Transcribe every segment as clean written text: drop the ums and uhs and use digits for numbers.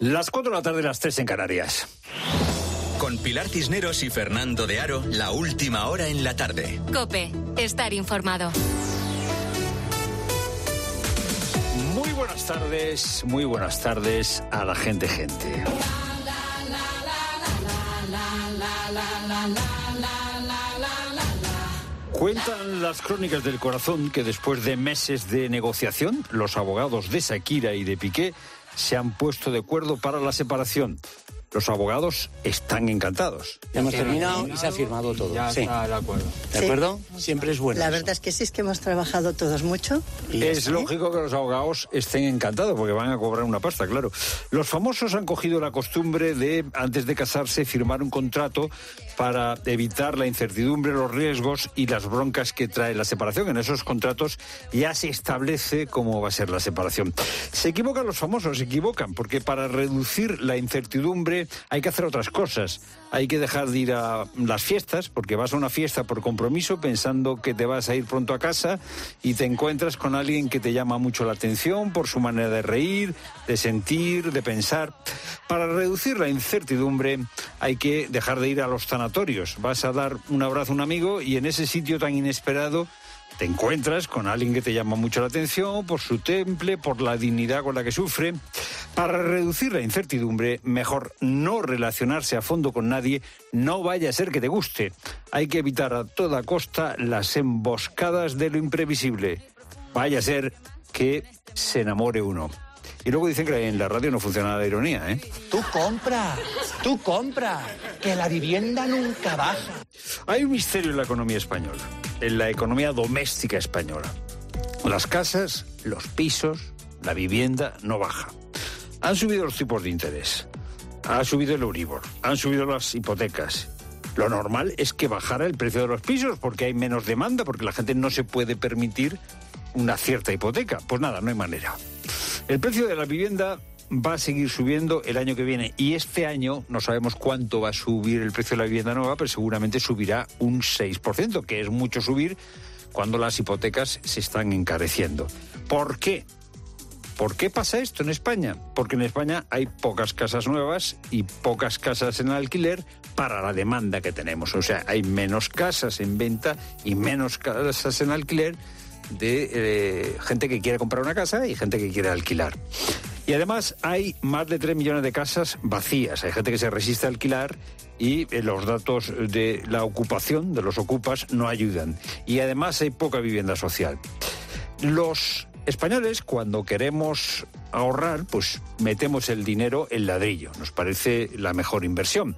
Las 4 de la tarde, las 3 en Canarias. Con Pilar Cisneros y Fernando de Aro, la última hora en la tarde. COPE, estar informado. Muy buenas tardes a la gente. Cuentan las crónicas del corazón que después de meses de negociación, los abogados de Shakira y de Piqué se han puesto de acuerdo para la separación. Los abogados están encantados. Ya hemos terminado y se ha firmado todo. Ya está el acuerdo. ¿De acuerdo? Siempre es bueno. La verdad es que sí, es que hemos trabajado todos mucho. Es lógico que los abogados estén encantados porque van a cobrar una pasta, claro. Los famosos han cogido la costumbre de, antes de casarse, firmar un contrato para evitar la incertidumbre, los riesgos y las broncas que trae la separación. En esos contratos ya se establece cómo va a ser la separación. Se equivocan los famosos, porque para reducir la incertidumbre hay que hacer otras cosas. Hay que dejar de ir a las fiestas, porque vas a una fiesta por compromiso pensando que te vas a ir pronto a casa y te encuentras con alguien que te llama mucho la atención por su manera de reír, de sentir, de pensar. Para reducir la incertidumbre hay que dejar de ir a los tanatorios. Vas a dar un abrazo a un amigo y en ese sitio tan inesperado te encuentras con alguien que te llama mucho la atención por su temple, por la dignidad con la que sufre. Para reducir la incertidumbre, mejor no relacionarse a fondo con nadie, no vaya a ser que te guste. Hay que evitar a toda costa las emboscadas de lo imprevisible. Vaya a ser que se enamore uno. Y luego dicen que en la radio no funciona la ironía, ¿eh? Tú compra, que la vivienda nunca baja. Hay un misterio en la economía española, en la economía doméstica española. Las casas, los pisos, la vivienda no baja. Han subido los tipos de interés, ha subido el Euribor, han subido las hipotecas. Lo normal es que bajara el precio de los pisos porque hay menos demanda, porque la gente no se puede permitir una cierta hipoteca. Pues nada, no hay manera. El precio de la vivienda va a seguir subiendo el año que viene y este año no sabemos cuánto va a subir el precio de la vivienda nueva, pero seguramente subirá un 6%, que es mucho subir cuando las hipotecas se están encareciendo. ¿Por qué? ¿Por qué pasa esto en España? Porque en España hay pocas casas nuevas y pocas casas en alquiler para la demanda que tenemos. O sea, hay menos casas en venta y menos casas en alquiler de gente que quiere comprar una casa y gente que quiere alquilar. Y además hay más de 3 millones de casas vacías. Hay gente que se resiste a alquilar y los datos de la ocupación, de los ocupas, no ayudan. Y además hay poca vivienda social. Los españoles, cuando queremos ahorrar, pues metemos el dinero en ladrillo. Nos parece la mejor inversión.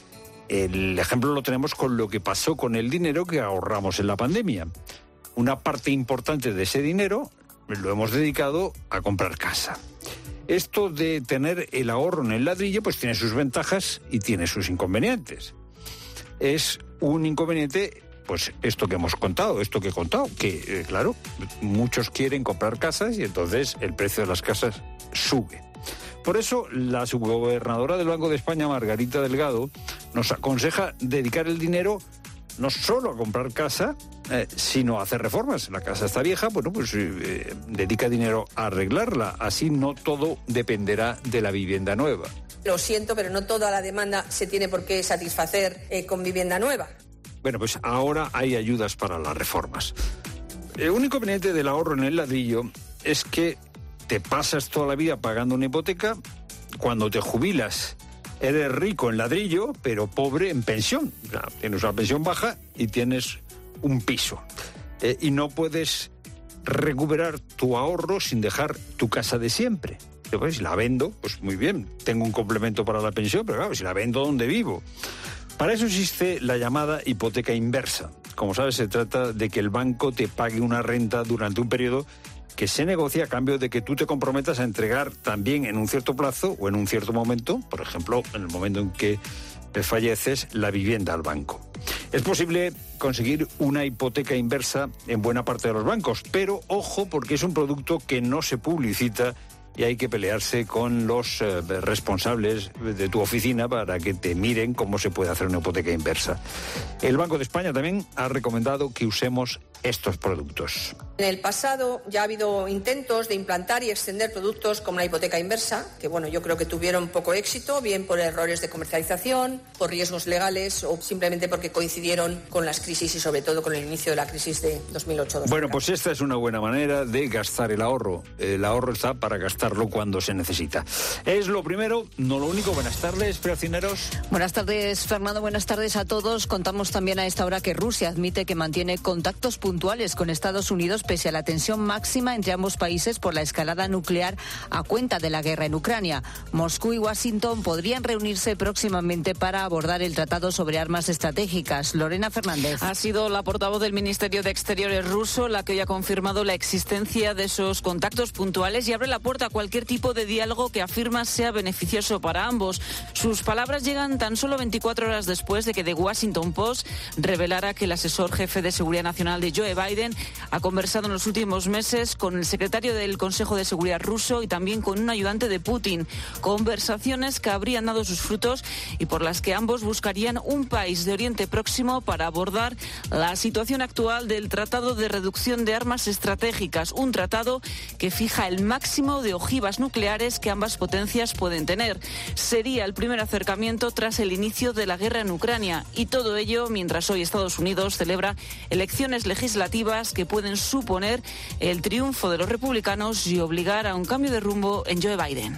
El ejemplo lo tenemos con lo que pasó con el dinero que ahorramos en la pandemia. Una parte importante de ese dinero lo hemos dedicado a comprar casa. Esto de tener el ahorro en el ladrillo pues tiene sus ventajas y tiene sus inconvenientes. Es un inconveniente, pues esto que hemos contado, que claro, muchos quieren comprar casas y entonces el precio de las casas sube. Por eso la subgobernadora del Banco de España, Margarita Delgado, nos aconseja dedicar el dinero no solo a comprar casa, sino a hacer reformas. La casa está vieja, bueno, pues dedica dinero a arreglarla. Así no todo dependerá de la vivienda nueva. Lo siento, pero no toda la demanda se tiene por qué satisfacer con vivienda nueva. Bueno, pues ahora hay ayudas para las reformas. El único inconveniente del ahorro en el ladrillo es que te pasas toda la vida pagando una hipoteca. Cuando te jubilas, eres rico en ladrillo, pero pobre en pensión. O sea, tienes una pensión baja y tienes un piso. Y no puedes recuperar tu ahorro sin dejar tu casa de siempre. Pues, si la vendo, pues muy bien, tengo un complemento para la pensión, pero claro, si la vendo, ¿dónde vivo? Para eso existe la llamada hipoteca inversa. Como sabes, se trata de que el banco te pague una renta durante un periodo que se negocia a cambio de que tú te comprometas a entregar también en un cierto plazo o en un cierto momento, por ejemplo, en el momento en que falleces, la vivienda al banco. Es posible conseguir una hipoteca inversa en buena parte de los bancos, pero ojo, porque es un producto que no se publicita y hay que pelearse con los responsables de tu oficina para que te miren cómo se puede hacer una hipoteca inversa. El Banco de España también ha recomendado que usemos estos productos. En el pasado ya ha habido intentos de implantar y extender productos como la hipoteca inversa, que yo creo que tuvieron poco éxito, bien por errores de comercialización, por riesgos legales o simplemente porque coincidieron con las crisis y sobre todo con el inicio de la crisis de 2008-2009. Bueno, pues esta es una buena manera de gastar el ahorro. El ahorro está para gastarlo cuando se necesita. Es lo primero, no lo único. Buenas tardes, preocineros. Buenas tardes, Fernando. Buenas tardes a todos. Contamos también a esta hora que Rusia admite que mantiene contactos puntuales con Estados Unidos pese a la tensión máxima entre ambos países por la escalada nuclear a cuenta de la guerra en Ucrania. Moscú y Washington podrían reunirse próximamente para abordar el tratado sobre armas estratégicas. Lorena Fernández. Ha sido la portavoz del Ministerio de Exteriores ruso la que hoy ha confirmado la existencia de esos contactos puntuales y abre la puerta a cualquier tipo de diálogo que afirma sea beneficioso para ambos. Sus palabras llegan tan solo 24 horas después de que The Washington Post revelara que el asesor jefe de Seguridad Nacional de Joe Biden ha conversado en los últimos meses con el secretario del Consejo de Seguridad ruso y también con un ayudante de Putin. Conversaciones que habrían dado sus frutos y por las que ambos buscarían un país de Oriente Próximo para abordar la situación actual del Tratado de Reducción de Armas Estratégicas, un tratado que fija el máximo de ojivas nucleares que ambas potencias pueden tener. Sería el primer acercamiento tras el inicio de la guerra en Ucrania y todo ello mientras hoy Estados Unidos celebra elecciones legislativas que pueden suponer el triunfo de los republicanos y obligar a un cambio de rumbo en Joe Biden.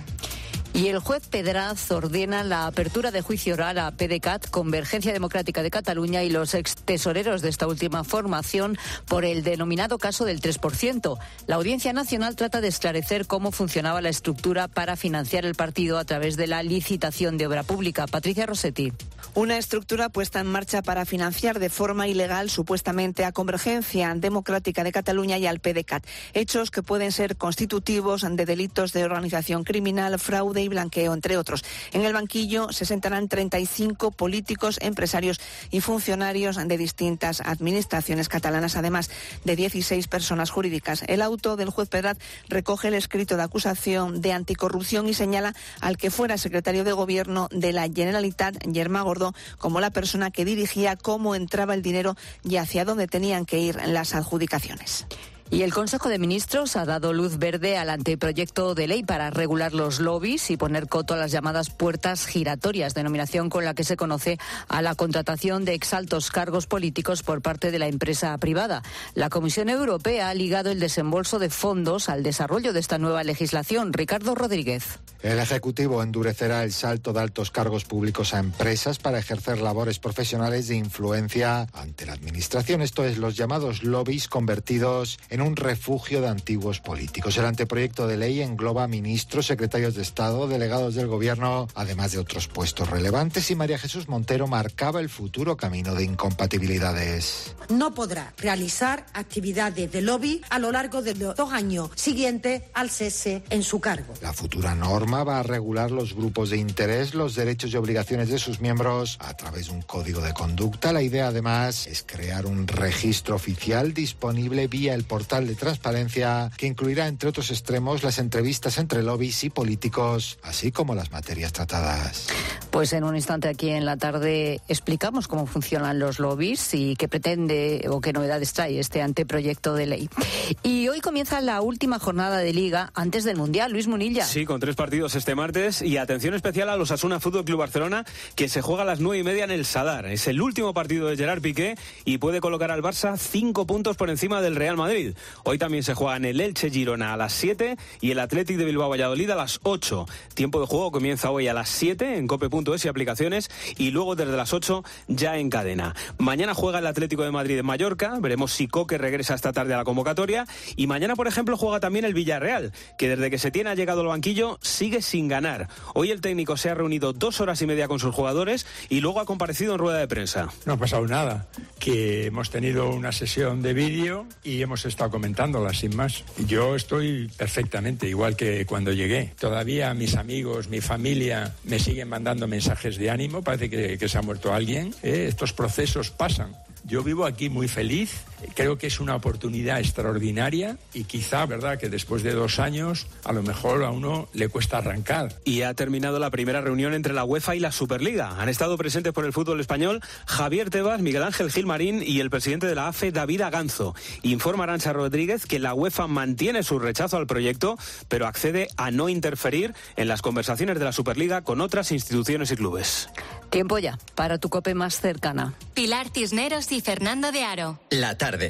Y el juez Pedraz ordena la apertura de juicio oral a PDeCAT, Convergencia Democrática de Cataluña, y los extesoreros de esta última formación por el denominado caso del 3%. La Audiencia Nacional trata de esclarecer cómo funcionaba la estructura para financiar el partido a través de la licitación de obra pública. Patricia Rossetti. Una estructura puesta en marcha para financiar de forma ilegal supuestamente a Convergencia Democrática de Cataluña y al PDeCAT. Hechos que pueden ser constitutivos de delitos de organización criminal, fraude y blanqueo, entre otros. En el banquillo se sentarán 35 políticos, empresarios y funcionarios de distintas administraciones catalanas, además de 16 personas jurídicas. El auto del juez Pedraz recoge el escrito de acusación de anticorrupción y señala al que fuera secretario de Gobierno de la Generalitat, Germà Gordó, como la persona que dirigía cómo entraba el dinero y hacia dónde tenían que ir las adjudicaciones. Y el Consejo de Ministros ha dado luz verde al anteproyecto de ley para regular los lobbies y poner coto a las llamadas puertas giratorias, denominación con la que se conoce a la contratación de exaltos cargos políticos por parte de la empresa privada. La Comisión Europea ha ligado el desembolso de fondos al desarrollo de esta nueva legislación. Ricardo Rodríguez. El Ejecutivo endurecerá el salto de altos cargos públicos a empresas para ejercer labores profesionales de influencia ante la Administración. Esto es, los llamados lobbies convertidos en un refugio de antiguos políticos. El anteproyecto de ley engloba ministros, secretarios de Estado, delegados del Gobierno, además de otros puestos relevantes, y María Jesús Montero marcaba el futuro camino de incompatibilidades. No podrá realizar actividades de lobby a lo largo de los 2 años siguientes al cese en su cargo. La futura norma va a regular los grupos de interés, los derechos y obligaciones de sus miembros a través de un código de conducta. La idea, además, es crear un registro oficial disponible vía el portal de transparencia que incluirá, entre otros extremos, las entrevistas entre lobbies y políticos, así como las materias tratadas. Pues en un instante aquí en la tarde explicamos cómo funcionan los lobbies y qué pretende o qué novedades trae este anteproyecto de ley. Y hoy comienza la última jornada de Liga antes del Mundial. Luis Munilla. Sí, con 3 partidos este martes y atención especial a los Osasuna Fútbol Club Barcelona, que se juega a las 9:30 en el Sadar. Es el último partido de Gerard Piqué y puede colocar al Barça 5 puntos por encima del Real Madrid. Hoy también se juegan el Elche Girona a las 7 y el Athletic de Bilbao Valladolid a las 8. Tiempo de juego comienza hoy a las 7 en cope.es y aplicaciones y luego desde las 8 ya en cadena. Mañana juega el Atlético de Madrid en Mallorca, veremos si Coque regresa esta tarde a la convocatoria, y mañana, por ejemplo, juega también el Villarreal, que desde que Setién ha llegado al banquillo sigue sin ganar. Hoy el técnico se ha reunido 2 horas y media con sus jugadores y luego ha comparecido en rueda de prensa. No ha pasado nada, que hemos tenido una sesión de vídeo y hemos estado comentándola sin más. Yo estoy perfectamente igual que cuando llegué. Todavía mis amigos, mi familia me siguen mandando mensajes de ánimo, parece que se ha muerto alguien. Estos procesos pasan. Yo vivo aquí muy feliz, creo que es una oportunidad extraordinaria y quizá, verdad, que después de 2 años a lo mejor a uno le cuesta arrancar. Y ha terminado la primera reunión entre la UEFA y la Superliga. Han estado presentes por el fútbol español Javier Tebas, Miguel Ángel Gilmarín y el presidente de la AFE, David Aganzo. Informa Arantxa Rodríguez que la UEFA mantiene su rechazo al proyecto, pero accede a no interferir en las conversaciones de la Superliga con otras instituciones y clubes. Tiempo ya para tu COPE más cercana. Pilar Cisneros y Fernando de Aro. La tarde.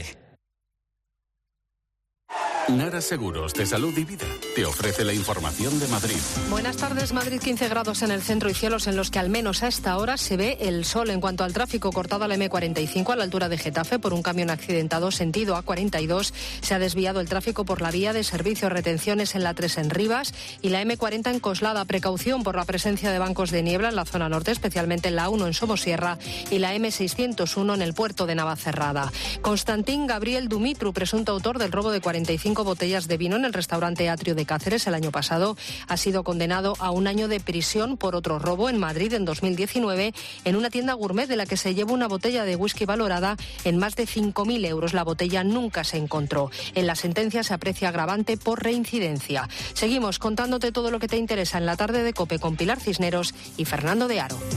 Nara Seguros de Salud y Vida te ofrece la información de Madrid. Buenas tardes. Madrid, 15 grados en el centro y cielos en los que al menos a esta hora se ve el sol. En cuanto al tráfico, cortada la M45 a la altura de Getafe por un camión accidentado sentido A42. Se ha desviado el tráfico por la vía de servicio. Retenciones en la 3 en Rivas y la M40 en Coslada. Precaución por la presencia de bancos de niebla en la zona norte, especialmente en la 1 en Somosierra y la M601 en el puerto de Navacerrada. Constantín Gabriel Dumitru, presunto autor del robo de 45 botellas de vino en el restaurante Atrio de Cáceres el año pasado, ha sido condenado a 1 año de prisión por otro robo en Madrid en 2019 en una tienda gourmet de la que se llevó una botella de whisky valorada en más de 5.000 euros. La botella nunca se encontró. En la sentencia se aprecia agravante por reincidencia. Seguimos contándote todo lo que te interesa en la tarde de COPE con Pilar Cisneros y Fernando de Aro.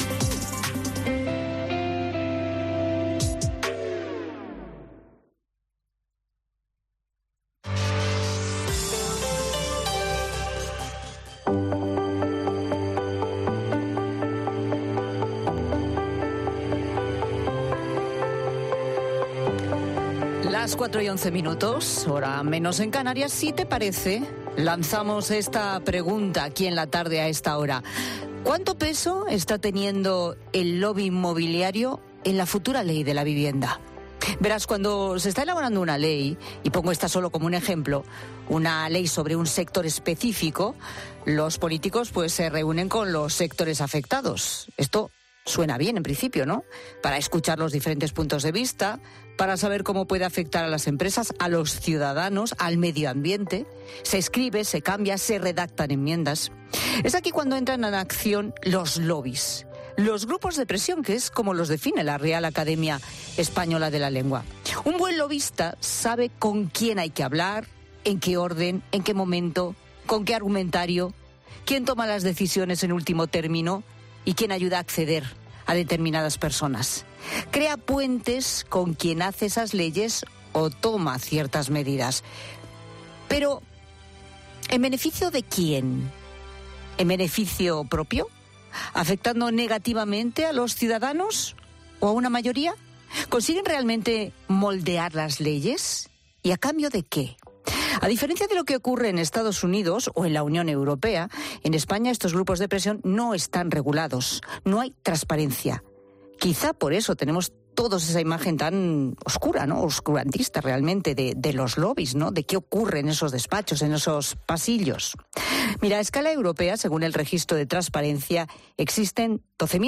Las 4:11, hora menos en Canarias. Si te parece, lanzamos esta pregunta aquí en la tarde a esta hora. ¿Cuánto peso está teniendo el lobby inmobiliario en la futura ley de la vivienda? Verás, cuando se está elaborando una ley, y pongo esta solo como un ejemplo, una ley sobre un sector específico, los políticos pues se reúnen con los sectores afectados. Esto suena bien en principio, ¿no? Para escuchar los diferentes puntos de vista, para saber cómo puede afectar a las empresas, a los ciudadanos, al medio ambiente. Se escribe, se cambia, se redactan enmiendas. Es aquí cuando entran en acción los lobbies, los grupos de presión, que es como los define la Real Academia Española de la Lengua. Un buen lobista sabe con quién hay que hablar, en qué orden, en qué momento, con qué argumentario, quién toma las decisiones en último término y quién ayuda a acceder a determinadas personas. Crea puentes con quien hace esas leyes o toma ciertas medidas. Pero, ¿en beneficio de quién? ¿En beneficio propio? ¿Afectando negativamente a los ciudadanos o a una mayoría? ¿Consiguen realmente moldear las leyes? ¿Y a cambio de qué? A diferencia de lo que ocurre en Estados Unidos o en la Unión Europea, en España estos grupos de presión no están regulados, no hay transparencia. Quizá por eso tenemos todos esa imagen tan oscura, ¿no? Oscurantista realmente de los lobbies, ¿no? De qué ocurre en esos despachos, en esos pasillos. Mira, a escala europea, según el registro de transparencia, existen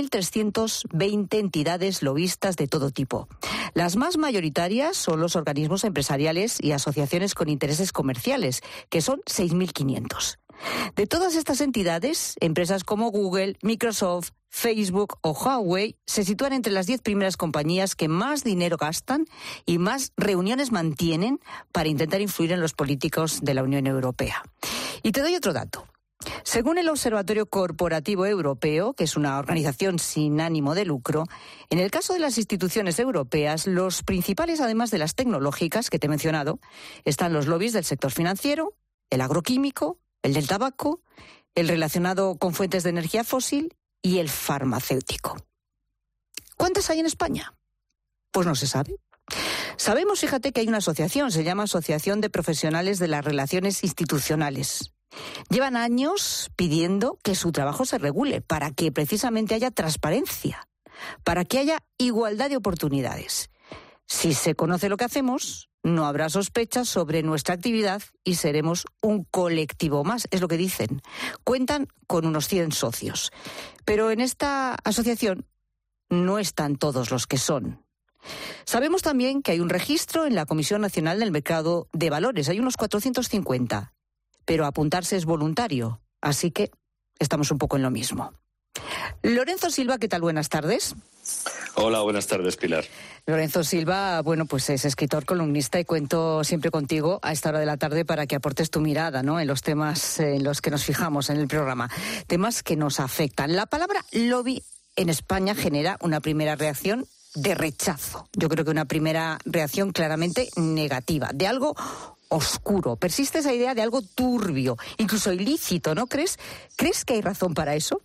12.320 entidades lobistas de todo tipo. Las más mayoritarias son los organismos empresariales y asociaciones con intereses comerciales, que son 6.500. De todas estas entidades, empresas como Google, Microsoft, Facebook o Huawei se sitúan entre las 10 primeras compañías que más dinero gastan y más reuniones mantienen para intentar influir en los políticos de la Unión Europea. Y te doy otro dato. Según el Observatorio Corporativo Europeo, que es una organización sin ánimo de lucro, en el caso de las instituciones europeas, los principales, además de las tecnológicas que te he mencionado, están los lobbies del sector financiero, el agroquímico, el del tabaco, el relacionado con fuentes de energía fósil y el farmacéutico. ¿Cuántas hay en España? Pues no se sabe. Sabemos, fíjate, que hay una asociación, se llama Asociación de Profesionales de las Relaciones Institucionales. Llevan años pidiendo que su trabajo se regule para que precisamente haya transparencia, para que haya igualdad de oportunidades. Si se conoce lo que hacemos, no habrá sospechas sobre nuestra actividad y seremos un colectivo más, es lo que dicen. Cuentan con unos 100 socios. Pero en esta asociación no están todos los que son. Sabemos también que hay un registro en la Comisión Nacional del Mercado de Valores, hay unos 450, pero apuntarse es voluntario, así que estamos un poco en lo mismo. Lorenzo Silva, ¿qué tal? Buenas tardes. Hola, buenas tardes, Pilar. Lorenzo Silva, bueno, pues es escritor, columnista y cuento siempre contigo a esta hora de la tarde para que aportes tu mirada, ¿no?, en los temas en los que nos fijamos en el programa, temas que nos afectan. La palabra lobby en España genera una primera reacción de rechazo. Yo creo que una primera reacción claramente negativa, de algo oscuro. Persiste esa idea de algo turbio, incluso ilícito, ¿no crees? ¿Crees que hay razón para eso?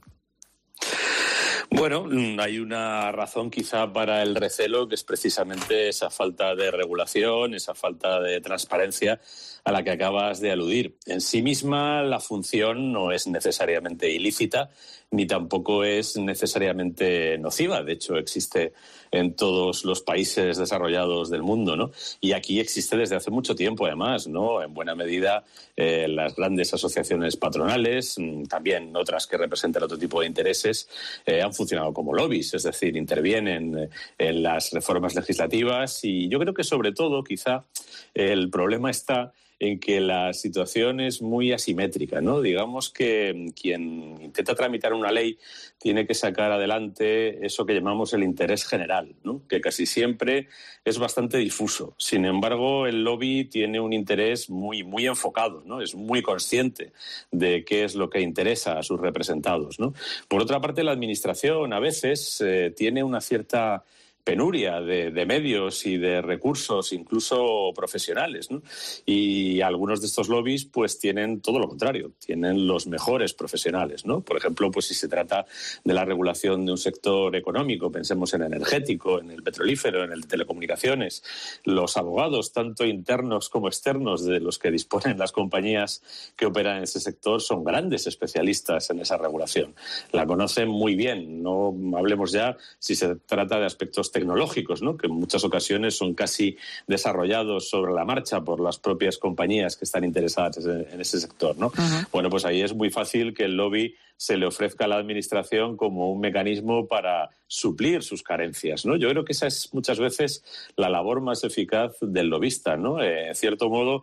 Bueno, hay una razón quizá para el recelo, que es precisamente esa falta de regulación, esa falta de transparencia a la que acabas de aludir. En sí misma la función no es necesariamente ilícita ni tampoco es necesariamente nociva. De hecho, existe en todos los países desarrollados del mundo, ¿no? Y aquí existe desde hace mucho tiempo, además, ¿no? En buena medida las grandes asociaciones patronales, también otras que representan otro tipo de intereses, han funcionado como lobbies, es decir, intervienen en las reformas legislativas y yo creo que sobre todo quizá el problema está en que la situación es muy asimétrica, ¿no? Digamos que quien intenta tramitar una ley tiene que sacar adelante eso que llamamos el interés general, ¿no?, que casi siempre es bastante difuso. Sin embargo, el lobby tiene un interés muy, muy enfocado, ¿no? Es muy consciente de qué es lo que interesa a sus representados, ¿no? Por otra parte, la administración a veces tiene una cierta penuria de medios y de recursos, incluso profesionales, ¿no? Y algunos de estos lobbies pues tienen todo lo contrario, tienen los mejores profesionales, ¿no? Por ejemplo, pues si se trata de la regulación de un sector económico, pensemos en el energético, en el petrolífero, en el de telecomunicaciones, los abogados, tanto internos como externos, de los que disponen las compañías que operan en ese sector, son grandes especialistas en esa regulación. La conocen muy bien, no hablemos ya si se trata de aspectos tecnológicos, ¿no?, que en muchas ocasiones son casi desarrollados sobre la marcha por las propias compañías que están interesadas en ese sector, ¿no? Uh-huh. Bueno, pues ahí es muy fácil que el lobby se le ofrezca a la administración como un mecanismo para suplir sus carencias, ¿no? Yo creo que esa es muchas veces la labor más eficaz del lobista, ¿no? En cierto modo,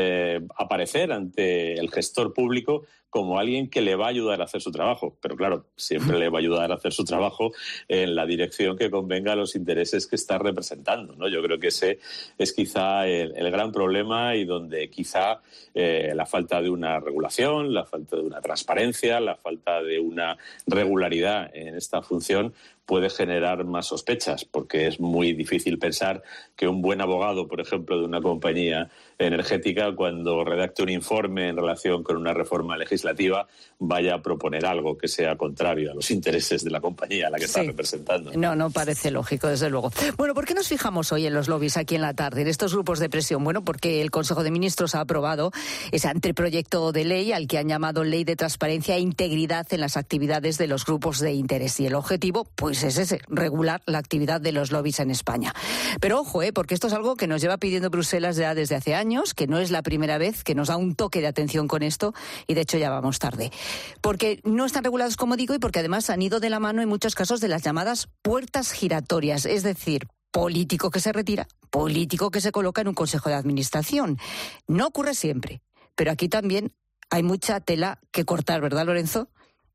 aparecer ante el gestor público como alguien que le va a ayudar a hacer su trabajo. Pero claro, siempre le va a ayudar a hacer su trabajo en la dirección que convenga a los intereses que está representando, ¿no? Yo creo que ese es quizá el gran problema y donde quizá la falta de una regulación, la falta de una transparencia, la falta de una regularidad en esta función puede generar más sospechas, porque es muy difícil pensar que un buen abogado, por ejemplo, de una compañía energética, cuando redacte un informe en relación con una reforma legislativa, vaya a proponer algo que sea contrario a los intereses de la compañía a la que está representando. No parece lógico, desde luego. Bueno, ¿por qué nos fijamos hoy en los lobbies aquí en la tarde, en estos grupos de presión? Bueno, porque el Consejo de Ministros ha aprobado ese anteproyecto de ley al que han llamado Ley de Transparencia e Integridad en las actividades de los grupos de interés. Y el objetivo, pues es ese, regular la actividad de los lobbies en España. Pero ojo, porque esto es algo que nos lleva pidiendo Bruselas ya desde hace años, que no es la primera vez que nos da un toque de atención con esto, y de hecho ya vamos tarde. Porque no están regulados, como digo, y porque además han ido de la mano en muchos casos de las llamadas puertas giratorias, es decir, político que se retira, político que se coloca en un consejo de administración. No ocurre siempre, pero aquí también hay mucha tela que cortar, ¿verdad, Lorenzo?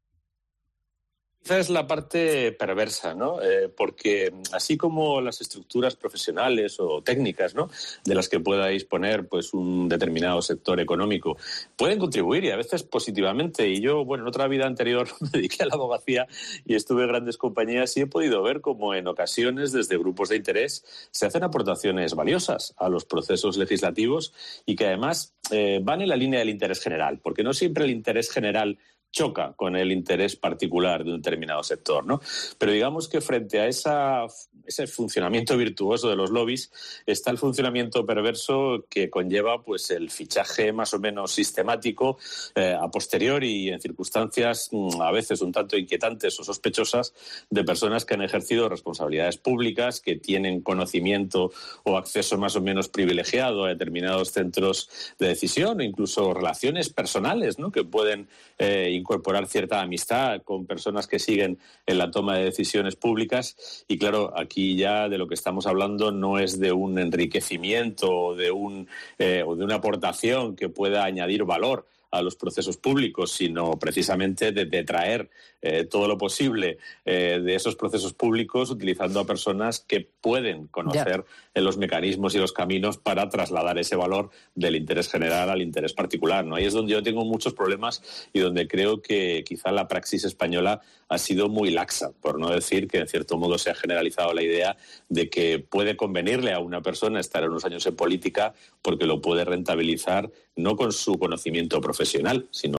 Esa es la parte perversa, ¿no? Porque así como las estructuras profesionales o técnicas, ¿no?, de las que pueda disponer pues un determinado sector económico, pueden contribuir y a veces positivamente. Y yo, bueno, en otra vida anterior me dediqué a la abogacía y estuve en grandes compañías y he podido ver cómo en ocasiones desde grupos de interés se hacen aportaciones valiosas a los procesos legislativos y que además van en la línea del interés general, porque no siempre el interés general choca con el interés particular de un determinado sector, ¿no? Pero digamos que frente a ese funcionamiento virtuoso de los lobbies está el funcionamiento perverso que conlleva pues el fichaje más o menos sistemático a posteriori y en circunstancias a veces un tanto inquietantes o sospechosas de personas que han ejercido responsabilidades públicas, que tienen conocimiento o acceso más o menos privilegiado a determinados centros de decisión o incluso relaciones personales, ¿no?, que pueden incorporar cierta amistad con personas que siguen en la toma de decisiones públicas. Y claro, aquí ya de lo que estamos hablando no es de un enriquecimiento o de una aportación que pueda añadir valor a los procesos públicos, sino precisamente de traer todo lo posible de esos procesos públicos utilizando a personas que pueden conocer los mecanismos y los caminos para trasladar ese valor del interés general al interés particular, ¿no? Ahí es donde yo tengo muchos problemas y donde creo que quizá la praxis española ha sido muy laxa, por no decir que en cierto modo se ha generalizado la idea de que puede convenirle a una persona estar unos años en política porque lo puede rentabilizar no con su conocimiento profesional, sino